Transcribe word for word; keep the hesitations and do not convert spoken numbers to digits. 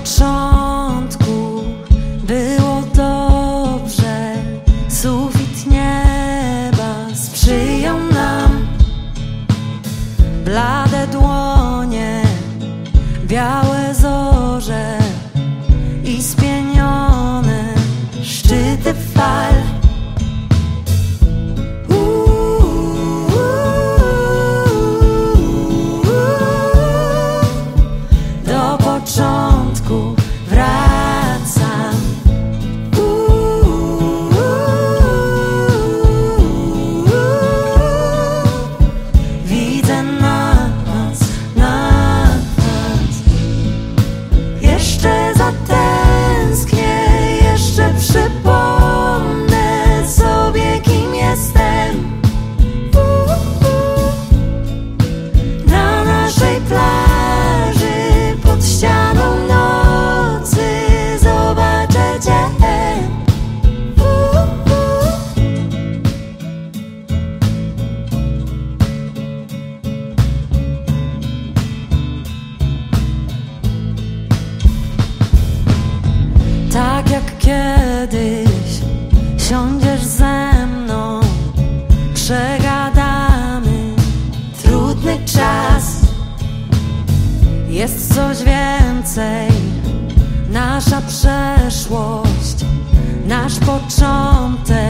początku było dobrze, sufit nieba sprzyjał nam. Blade dłonie, białe zorze i spienione szczyty fal. Do początku wracam. Widzę nas, nas. Jeszcze zatęsknię, jeszcze przypomnę sobie, kim jestem. Na naszej plaży pod ścianą nocy zobaczę cię. Tak jak kiedyś siądziesz ze mną, przegadamy trudny czas. Jest coś więcej, nasza przeszłość, nasz początek.